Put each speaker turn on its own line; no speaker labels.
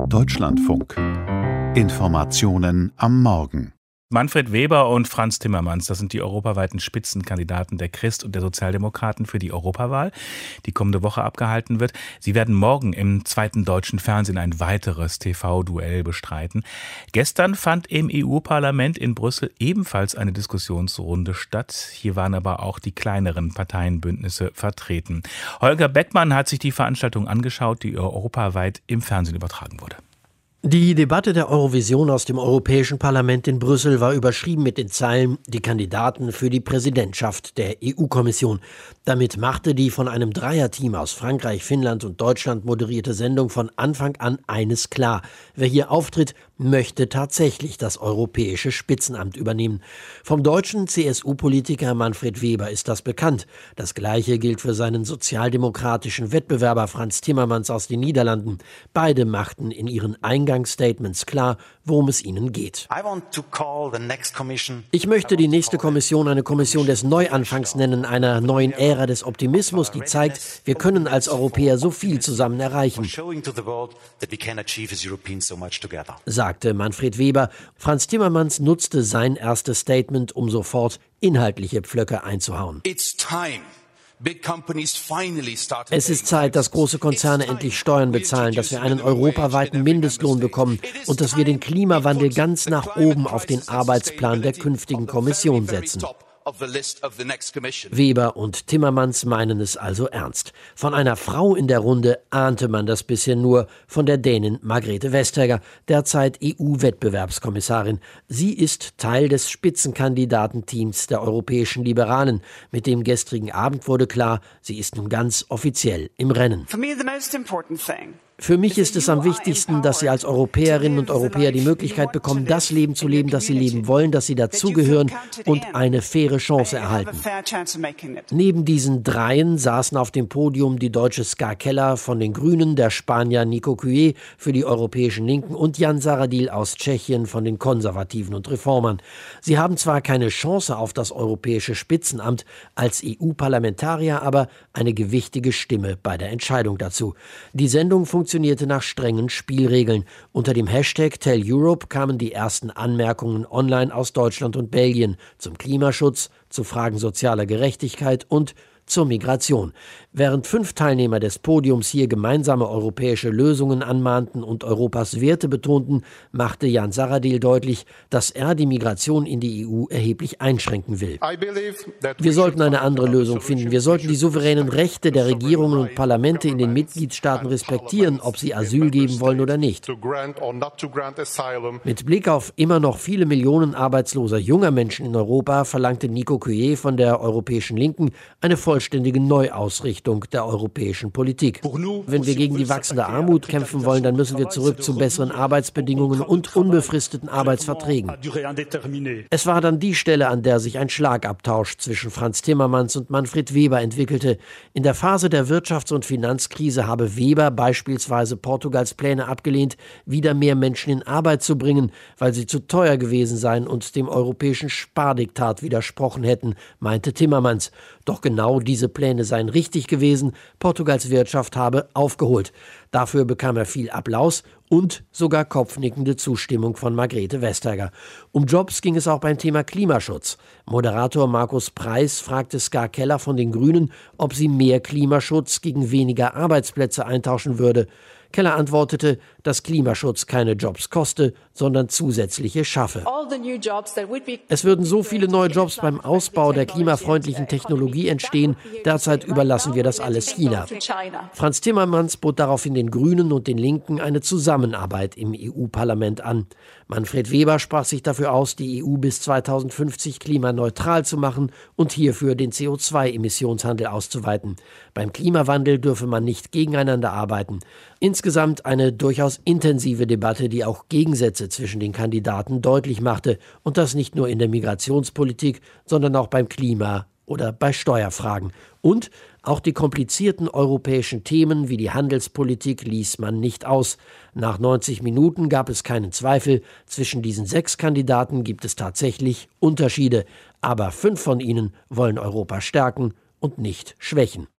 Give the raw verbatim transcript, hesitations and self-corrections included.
Deutschlandfunk. Informationen am Morgen.
Manfred Weber und Frans Timmermans, das sind die europaweiten Spitzenkandidaten der Christ- und der Sozialdemokraten für die Europawahl, die kommende Woche abgehalten wird. Sie werden morgen im zweiten deutschen Fernsehen ein weiteres T V-Duell bestreiten. Gestern fand im E U-Parlament in Brüssel ebenfalls eine Diskussionsrunde statt. Hier waren aber auch die kleineren Parteienbündnisse vertreten. Holger Beckmann hat sich die Veranstaltung angeschaut, die europaweit im Fernsehen übertragen wurde.
Die Debatte der Eurovision aus dem Europäischen Parlament in Brüssel war überschrieben mit den Zeilen „Die Kandidaten für die Präsidentschaft der E U-Kommission". Damit machte die von einem Dreierteam aus Frankreich, Finnland und Deutschland moderierte Sendung von Anfang an eines klar: Wer hier auftritt, möchte tatsächlich das europäische Spitzenamt übernehmen. Vom deutschen C S U-Politiker Manfred Weber ist das bekannt. Das Gleiche gilt für seinen sozialdemokratischen Wettbewerber Frans Timmermans aus den Niederlanden. Beide machten in ihren Eingangsstatements klar, worum es ihnen geht. Ich möchte die nächste Kommission eine Kommission des Neuanfangs nennen, einer neuen Ära des Optimismus, die zeigt, wir können als Europäer so viel zusammen erreichen, sagte Manfred Weber. Frans Timmermans nutzte sein erstes Statement, um sofort inhaltliche Pflöcke einzuhauen. Es ist Zeit, dass große Konzerne endlich Steuern bezahlen, dass wir einen europaweiten Mindestlohn bekommen und dass wir den Klimawandel ganz nach oben auf den Arbeitsplan der künftigen Kommission setzen. Weber und Timmermans meinen es also ernst. Von einer Frau in der Runde ahnte man das bisher nur, von der Dänin Margrethe Vestager, derzeit E U-Wettbewerbskommissarin. Sie ist Teil des Spitzenkandidatenteams der europäischen Liberalen. Mit dem gestrigen Abend wurde klar, sie ist nun ganz offiziell im Rennen. Für mich ist es am wichtigsten, dass Sie als Europäerinnen und Europäer die Möglichkeit bekommen, das Leben zu leben, das Sie leben wollen, dass Sie dazugehören und eine faire Chance erhalten. Neben diesen Dreien saßen auf dem Podium die deutsche Ska Keller von den Grünen, der Spanier Nicu Cuéllar für die europäischen Linken und Jan Zahradil aus Tschechien von den Konservativen und Reformern. Sie haben zwar keine Chance auf das europäische Spitzenamt, als E U-Parlamentarier aber eine gewichtige Stimme bei der Entscheidung dazu. Die Sendung funktioniert funktionierte nach strengen Spielregeln. Unter dem Hashtag Tell Europe kamen die ersten Anmerkungen online aus Deutschland und Belgien zum Klimaschutz, zu Fragen sozialer Gerechtigkeit und zur Migration. Während fünf Teilnehmer des Podiums hier gemeinsame europäische Lösungen anmahnten und Europas Werte betonten, machte Jan Zahradil deutlich, dass er die Migration in die E U erheblich einschränken will. Wir sollten eine andere Lösung finden. Wir sollten die souveränen Rechte der Regierungen und Parlamente in den Mitgliedstaaten respektieren, ob sie Asyl geben wollen oder nicht. Mit Blick auf immer noch viele Millionen arbeitsloser junger Menschen in Europa verlangte Nicu Cuéllar von der europäischen Linken eine vollständige Neuausrichtung der europäischen Politik. Wenn wir gegen die wachsende Armut kämpfen wollen, dann müssen wir zurück zu besseren Arbeitsbedingungen und unbefristeten Arbeitsverträgen. Es war dann die Stelle, an der sich ein Schlagabtausch zwischen Frans Timmermans und Manfred Weber entwickelte. In der Phase der Wirtschafts- und Finanzkrise habe Weber beispielsweise Portugals Pläne abgelehnt, wieder mehr Menschen in Arbeit zu bringen, weil sie zu teuer gewesen seien und dem europäischen Spardiktat widersprochen hätten, meinte Timmermans. Doch genau diese Pläne seien richtig gewesen, Portugals Wirtschaft habe aufgeholt. Dafür bekam er viel Applaus und sogar kopfnickende Zustimmung von Margrethe Vestager. Um Jobs ging es auch beim Thema Klimaschutz. Moderator Markus Preis fragte Ska Keller von den Grünen, ob sie mehr Klimaschutz gegen weniger Arbeitsplätze eintauschen würde. Keller antwortete, dass Klimaschutz keine Jobs koste, sondern zusätzliche schaffe. Es würden so viele neue Jobs beim Ausbau der klimafreundlichen Technologie entstehen, derzeit überlassen wir das alles China. Frans Timmermans bot daraufhin den Grünen und den Linken eine Zusammenarbeit im E U-Parlament an. Manfred Weber sprach sich dafür aus, die E U bis zweitausendfünfzig klimaneutral zu machen und hierfür den C O zwei Emissionshandel auszuweiten. Beim Klimawandel dürfe man nicht gegeneinander arbeiten. Insgesamt eine durchaus intensive Debatte, die auch Gegensätze zwischen den Kandidaten deutlich machte, und das nicht nur in der Migrationspolitik, sondern auch beim Klima oder bei Steuerfragen. Und auch die komplizierten europäischen Themen wie die Handelspolitik ließ man nicht aus. Nach neunzig Minuten gab es keinen Zweifel, zwischen diesen sechs Kandidaten gibt es tatsächlich Unterschiede. Aber fünf von ihnen wollen Europa stärken und nicht schwächen.